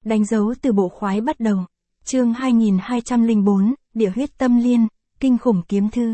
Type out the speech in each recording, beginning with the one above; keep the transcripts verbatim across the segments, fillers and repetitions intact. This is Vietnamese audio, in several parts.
Đánh dấu từ bộ khoái bắt đầu. Chương hai nghìn hai trăm lẻ bốn, Địa huyết tâm liên, kinh khủng kiếm thư.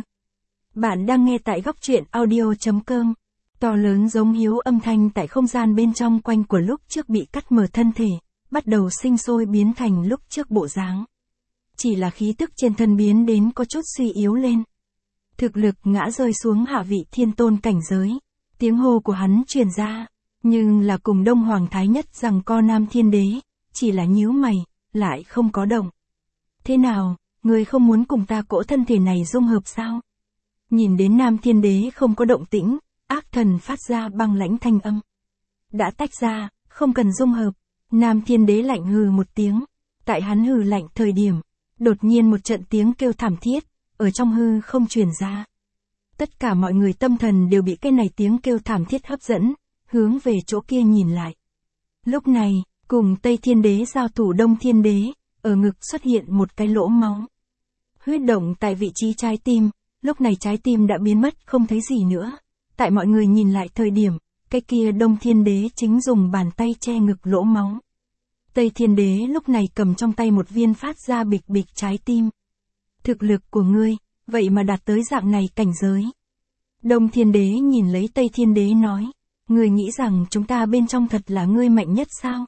Bạn đang nghe tại góc truyện audio chấm com. To lớn giống hiếu âm thanh tại không gian bên trong quanh của lúc trước bị cắt mở thân thể, bắt đầu sinh sôi biến thành lúc trước bộ dáng. Chỉ là khí tức trên thân biến đến có chút suy yếu lên. Thực lực ngã rơi xuống hạ vị thiên tôn cảnh giới. Tiếng hô của hắn truyền ra, nhưng là cùng Đông Hoàng Thái Nhất rằng co Nam Thiên Đế, chỉ là nhíu mày, lại không có động. Thế nào, ngươi không muốn cùng ta cỗ thân thể này dung hợp sao? Nhìn đến Nam Thiên Đế không có động tĩnh, ác thần phát ra băng lãnh thanh âm. Đã tách ra, không cần dung hợp. Nam Thiên Đế lạnh hừ một tiếng. Tại hắn hừ lạnh thời điểm, đột nhiên một trận tiếng kêu thảm thiết, ở trong hư không truyền ra. Tất cả mọi người tâm thần đều bị cái này tiếng kêu thảm thiết hấp dẫn, hướng về chỗ kia nhìn lại. Lúc này, cùng Tây Thiên Đế giao thủ Đông Thiên Đế, ở ngực xuất hiện một cái lỗ máu. Huyết động tại vị trí trái tim, lúc này trái tim đã biến mất không thấy gì nữa. Tại mọi người nhìn lại thời điểm, cái kia Đông Thiên Đế chính dùng bàn tay che ngực lỗ máu. Tây Thiên Đế lúc này cầm trong tay một viên phát ra bịch bịch trái tim. Thực lực của ngươi, vậy mà đạt tới dạng này cảnh giới. Đông Thiên Đế nhìn lấy Tây Thiên Đế nói, ngươi nghĩ rằng chúng ta bên trong thật là ngươi mạnh nhất sao?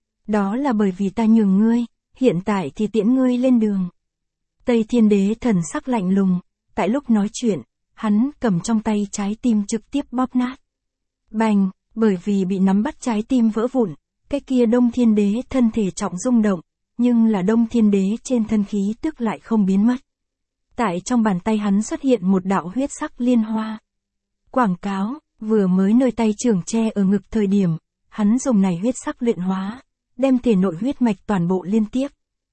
Đó là bởi vì ta nhường ngươi, hiện tại thì tiễn ngươi lên đường. Tây Thiên Đế thần sắc lạnh lùng, tại lúc nói chuyện, hắn cầm trong tay trái tim trực tiếp bóp nát. Bành, bởi vì bị nắm bắt trái tim vỡ vụn, cái kia Đông Thiên Đế thân thể trọng rung động, nhưng là Đông Thiên Đế trên thân khí tức lại không biến mất. Tại trong bàn tay hắn xuất hiện một đạo huyết sắc liên hoa. Quảng cáo, vừa mới nơi tay trưởng che ở ngực thời điểm, hắn dùng này huyết sắc luyện hóa, đem thể nội huyết mạch toàn bộ liên tiếp.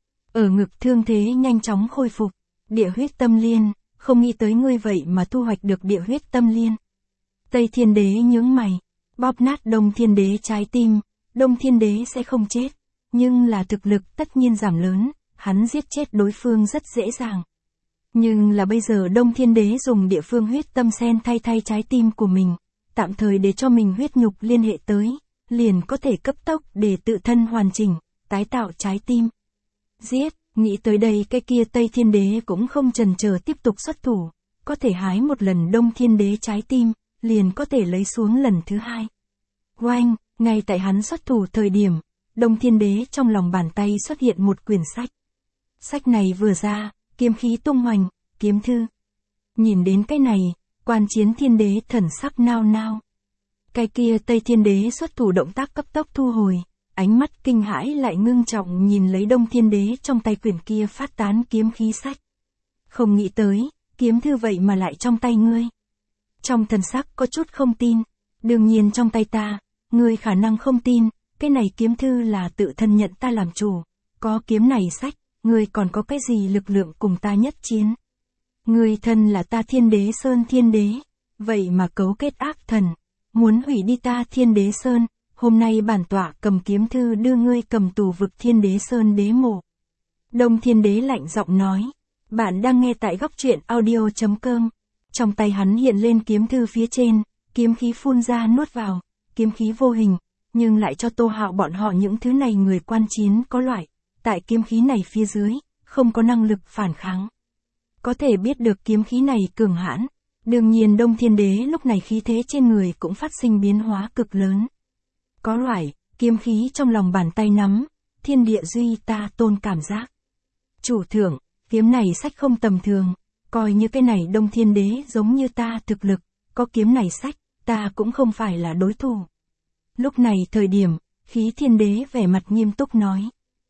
Ở ngực thương thế nhanh chóng khôi phục, địa huyết tâm liên, không nghĩ tới ngươi vậy mà thu hoạch được địa huyết tâm liên. Tây Thiên Đế nhướng mày, bóp nát Đông Thiên Đế trái tim, Đông Thiên Đế sẽ không chết, nhưng là thực lực tất nhiên giảm lớn, hắn giết chết đối phương rất dễ dàng. Nhưng là bây giờ Đông Thiên Đế dùng địa phương huyết tâm sen thay thay trái tim của mình, tạm thời để cho mình huyết nhục liên hệ tới, liền có thể cấp tốc để tự thân hoàn chỉnh, tái tạo trái tim. Giết, nghĩ tới đây cái kia Tây Thiên Đế cũng không chần chờ tiếp tục xuất thủ, có thể hái một lần Đông Thiên Đế trái tim, liền có thể lấy xuống lần thứ hai. Oanh, ngay tại hắn xuất thủ thời điểm, Đông Thiên Đế trong lòng bàn tay xuất hiện một quyển sách. Sách này vừa ra, kiếm khí tung hoành, kiếm thư. Nhìn đến cái này, Quan Chiến Thiên Đế thần sắc nao nao. Cái kia Tây Thiên Đế xuất thủ động tác cấp tốc thu hồi, ánh mắt kinh hãi lại ngưng trọng nhìn lấy Đông Thiên Đế trong tay quyển kia phát tán kiếm khí sách. Không nghĩ tới, kiếm thư vậy mà lại trong tay ngươi. Trong thần sắc có chút không tin, đương nhiên trong tay ta, ngươi khả năng không tin, cái này kiếm thư là tự thân nhận ta làm chủ, có kiếm này sách, ngươi còn có cái gì lực lượng cùng ta nhất chiến. Ngươi thân là ta Thiên Đế Sơn Thiên Đế, vậy mà cấu kết ác thần, muốn hủy đi ta Thiên Đế Sơn, hôm nay bản tọa cầm kiếm thư đưa ngươi cầm tù vực Thiên Đế Sơn đế mộ. Đông Thiên Đế lạnh giọng nói, bạn đang nghe tại góc truyện audio chấm com. Trong tay hắn hiện lên kiếm thư phía trên, kiếm khí phun ra nuốt vào, kiếm khí vô hình, nhưng lại cho Tô Hạo bọn họ những thứ này người quan chiến có loại, tại kiếm khí này phía dưới, không có năng lực phản kháng. Có thể biết được kiếm khí này cường hãn, đương nhiên Đông Thiên Đế lúc này khí thế trên người cũng phát sinh biến hóa cực lớn. Có loại, kiếm khí trong lòng bàn tay nắm, thiên địa duy ta tôn cảm giác. Chủ thượng, kiếm này sách không tầm thường, coi như cái này Đông Thiên Đế giống như ta thực lực, có kiếm này sách, ta cũng không phải là đối thủ. Lúc này thời điểm, Khí Thiên Đế vẻ mặt nghiêm túc nói.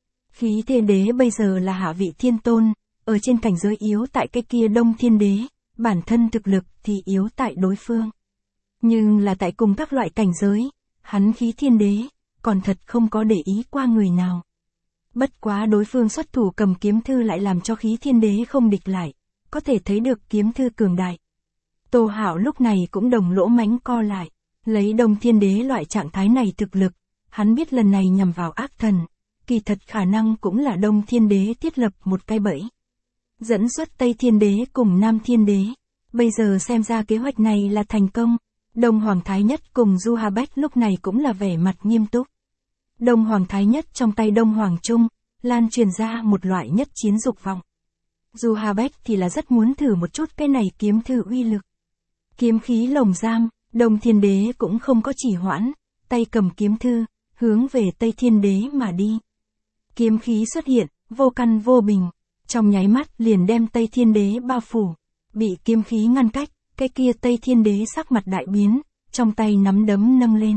Khí Thiên Đế bây giờ là hạ vị thiên tôn, ở trên cảnh giới yếu tại cái kia Đông Thiên Đế, bản thân thực lực thì yếu tại đối phương. Nhưng là tại cùng các loại cảnh giới, hắn Khí Thiên Đế, còn thật không có để ý qua người nào. Bất quá đối phương xuất thủ cầm kiếm thư lại làm cho Khí Thiên Đế không địch lại, có thể thấy được kiếm thư cường đại. Tô Hạo lúc này cũng đồng lỗ mánh co lại, lấy Đông Thiên Đế loại trạng thái này thực lực, hắn biết lần này nhằm vào ác thần, kỳ thật khả năng cũng là Đông Thiên Đế thiết lập một cái bẫy. Dẫn xuất Tây Thiên Đế cùng Nam Thiên Đế, bây giờ xem ra kế hoạch này là thành công. Đông Hoàng Thái Nhất cùng Du Hà Bách lúc này cũng là vẻ mặt nghiêm túc. Đông Hoàng Thái Nhất trong tay Đông Hoàng Trung, lan truyền ra một loại nhất chiến dục vọng. Dù Hà Bách thì là rất muốn thử một chút cái này kiếm thư uy lực. Kiếm khí lồng giam, Đông Thiên Đế cũng không có chỉ hoãn, tay cầm kiếm thư, hướng về Tây Thiên Đế mà đi. Kiếm khí xuất hiện, vô căn vô bình, trong nháy mắt liền đem Tây Thiên Đế bao phủ, bị kiếm khí ngăn cách, cái kia Tây Thiên Đế sắc mặt đại biến, trong tay nắm đấm nâng lên.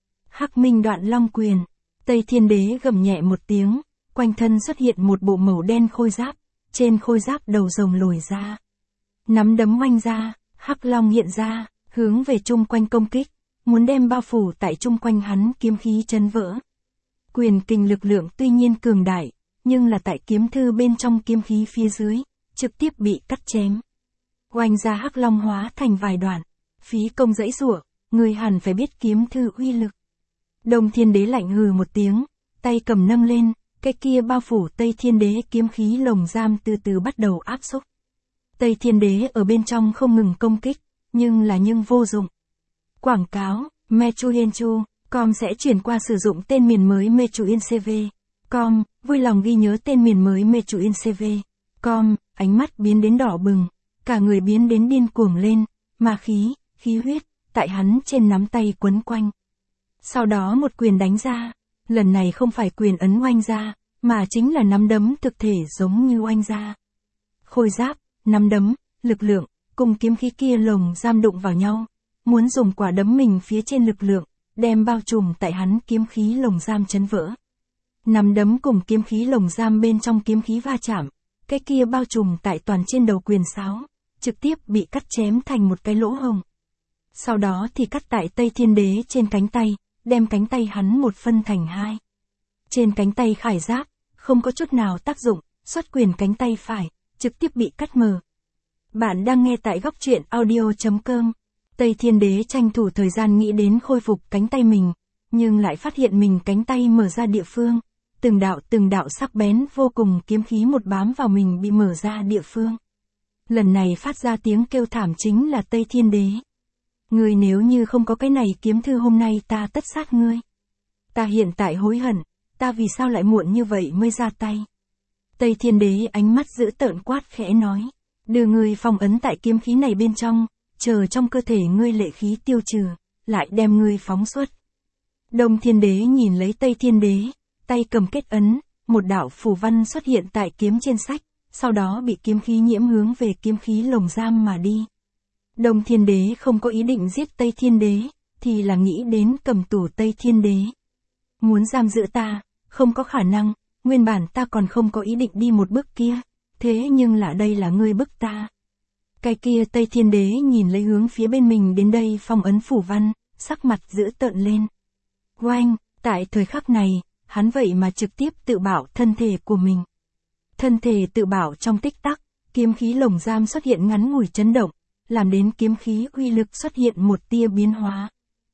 Hắc Minh Đoạn Long Quyền, Tây Thiên Đế gầm nhẹ một tiếng, quanh thân xuất hiện một bộ màu đen khôi giáp, trên khôi giáp đầu rồng lồi ra. Nắm đấm oanh ra, Hắc Long hiện ra, hướng về chung quanh công kích, muốn đem bao phủ tại chung quanh hắn kiếm khí chấn vỡ. Quyền kình lực lượng tuy nhiên cường đại, nhưng là tại kiếm thư bên trong kiếm khí phía dưới, trực tiếp bị cắt chém. Oanh ra Hắc Long hóa thành vài đoạn, phí công dãy giụa, người hẳn phải biết kiếm thư uy lực. Đông Thiên Đế lạnh hừ một tiếng, tay cầm nâng lên, cái kia bao phủ Tây Thiên Đế kiếm khí lồng giam từ từ bắt đầu áp xúc. Tây Thiên Đế ở bên trong không ngừng công kích, nhưng là nhưng vô dụng. Quảng cáo, Mechuyenchu, com sẽ chuyển qua sử dụng tên miền mới Mechuyencv. Com, vui lòng ghi nhớ tên miền mới Mechuyencv. Com, ánh mắt biến đến đỏ bừng, cả người biến đến điên cuồng lên, ma khí, khí huyết, tại hắn trên nắm tay quấn quanh. Sau đó một quyền đánh ra, lần này không phải quyền ấn oanh ra, mà chính là nắm đấm thực thể giống như oanh ra. Khôi giáp, nắm đấm, lực lượng, cùng kiếm khí kia lồng giam đụng vào nhau, muốn dùng quả đấm mình phía trên lực lượng, đem bao trùm tại hắn kiếm khí lồng giam chấn vỡ. Nắm đấm cùng kiếm khí lồng giam bên trong kiếm khí va chạm, cái kia bao trùm tại toàn trên đầu quyền sáo, trực tiếp bị cắt chém thành một cái lỗ hồng. Sau đó thì cắt tại Tây Thiên Đế trên cánh tay, đem cánh tay hắn một phân thành hai. Trên cánh tay khải giáp, không có chút nào tác dụng, xuất quyền cánh tay phải, trực tiếp bị cắt mờ. Bạn đang nghe tại góc truyện audio chấm com. Tây Thiên Đế tranh thủ thời gian nghĩ đến khôi phục cánh tay mình, nhưng lại phát hiện mình cánh tay mở ra địa phương. Từng đạo từng đạo sắc bén vô cùng kiếm khí một bám vào mình bị mở ra địa phương. Lần này phát ra tiếng kêu thảm chính là Tây Thiên Đế. Ngươi nếu như không có cái này kiếm thư hôm nay ta tất sát ngươi. Ta hiện tại hối hận, ta vì sao lại muộn như vậy mới ra tay. Tây Thiên Đế ánh mắt dữ tợn quát khẽ nói. Đưa ngươi phong ấn tại kiếm khí này bên trong, chờ trong cơ thể ngươi lệ khí tiêu trừ, lại đem ngươi phóng xuất. Đông Thiên Đế nhìn lấy Tây Thiên Đế, tay cầm kết ấn, một đạo phù văn xuất hiện tại kiếm trên sách, sau đó bị kiếm khí nhiễm hướng về kiếm khí lồng giam mà đi. Đông Thiên Đế không có ý định giết Tây Thiên Đế, thì là nghĩ đến cầm tù Tây Thiên Đế. Muốn giam giữ ta, không có khả năng, nguyên bản ta còn không có ý định đi một bước kia, thế nhưng là đây là ngươi bức ta. Cái kia Tây Thiên Đế nhìn lấy hướng phía bên mình đến đây phong ấn phủ văn, sắc mặt dữ tợn lên. Oanh, tại thời khắc này, hắn vậy mà trực tiếp tự bảo thân thể của mình. Thân thể tự bảo trong tích tắc, kiếm khí lồng giam xuất hiện ngắn ngủi chấn động, làm đến kiếm khí uy lực xuất hiện một tia biến hóa.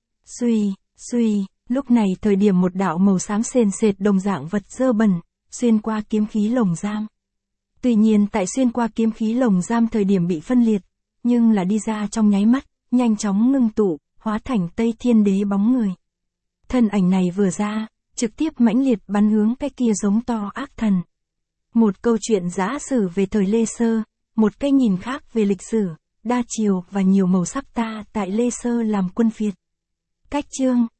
Suy, suy, lúc này thời điểm một đạo màu xám sền sệt đồng dạng vật dơ bẩn, xuyên qua kiếm khí lồng giam. Tuy nhiên tại xuyên qua kiếm khí lồng giam thời điểm bị phân liệt, nhưng là đi ra trong nháy mắt, nhanh chóng ngưng tụ, hóa thành Tây Thiên Đế bóng người. Thân ảnh này vừa ra, trực tiếp mãnh liệt bắn hướng cái kia giống to ác thần. Một câu chuyện giả sử về thời Lê Sơ, một cái nhìn khác về lịch sử, đa chiều và nhiều màu sắc ta tại Lê Sơ làm quân phiệt. Cách chương